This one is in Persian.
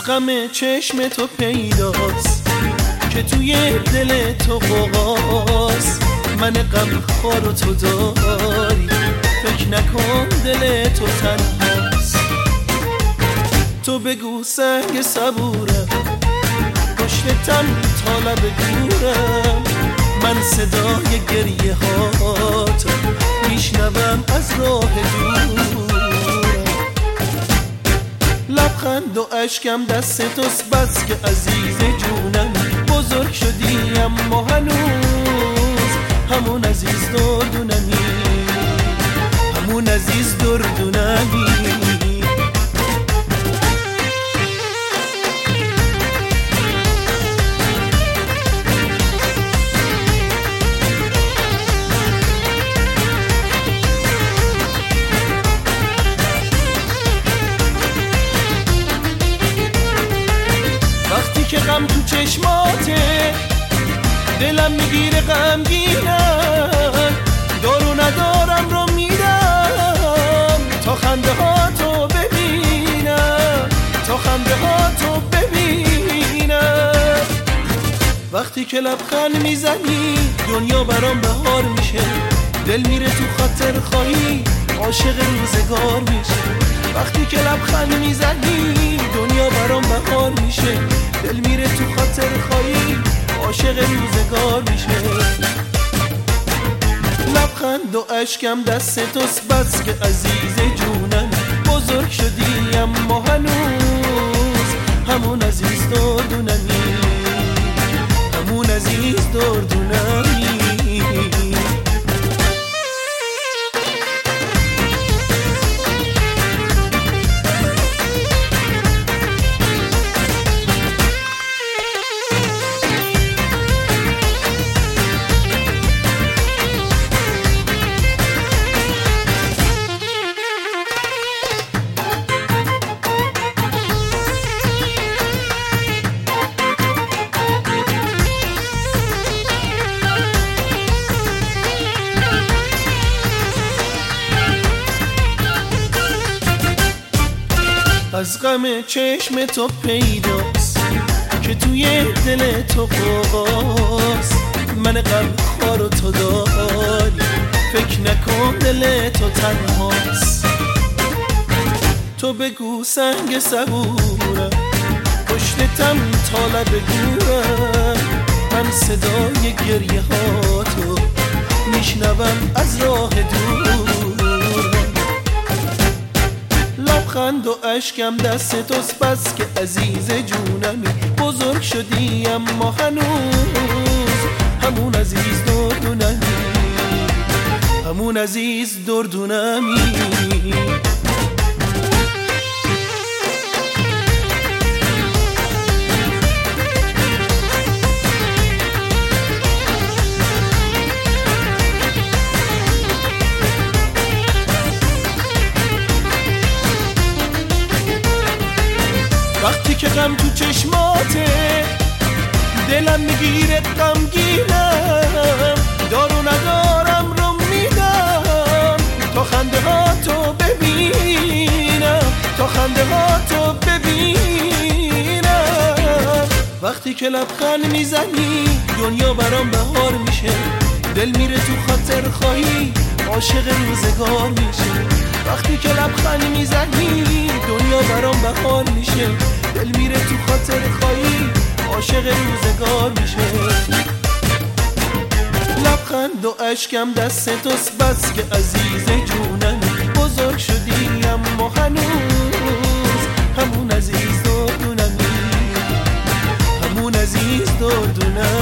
غم چشم تو پیداست که توی دل تو غوغاست. من غم خوار و تو داری، فکر نکن دل تو تنهاست. تو بگو سنگ صبورم، پشتم تا لب گورم. من صدای گریه هاتو میشنوم از راه دورم. لبخند و اشکم دست توست بس که عزیز جونم. بزرگ شدی اما هنوز همون عزیز دردونمی، همون عزیز دردونمی. وقتی که غم تو چشماته دلم میگیره غمگینم. دارو ندارم رو میدم تا خنده ها تو ببینم، تا خنده ها تو ببینم. وقتی که لبخند میزنی دنیا برام بهار میشه. دل میره تو خاطر خواهی، عاشق روزگار میشه. وقتی که لبخند میزنی دنیا برام بهار میشه. دل میره تو خاطر خواهی، عاشق روزگار میشه. لبخند و اشکم دست توست بس که عزیز جونم. بزرگ شدی اما هنوز همون عزیز دردونمی، همون عزیز دردونمی. از غم چشم تو پیداست که توی دل تو غوغاست. من غم خوار و تو داری، فکر نکن دل تو تنهاست. تو بگو سنگ صبورم، پشتم تا لب گورم. من صدای گریه هاتو میشنوم از راه دورم. لبخند و اشکم دست توست بس که عزیز جونمی. بزرگ شدی اما هنوز همون عزیز دردونمی، همون عزیز دردونمی. وقتی که غم تو چشماته دلم میگیره غمگینم. دارو ندارم رو میدم تا خنده ها تو ببینم، تا خنده ها تو ببینم. وقتی که لبخند میزنی دنیا برام بهار میشه. دل میره تو خاطر خواهی، عاشق روزگار میشه. وقتی که لبخند میزنی دنیا برام بهار میشه. دل میره تو خاطر خواهی، عاشق روزگار میشه. لبخند و اشکم دست توست بس که عزیز جونم. بزرگ شدی اما هنوز همون عزیز دردونمی، همون عزیز دردونمی.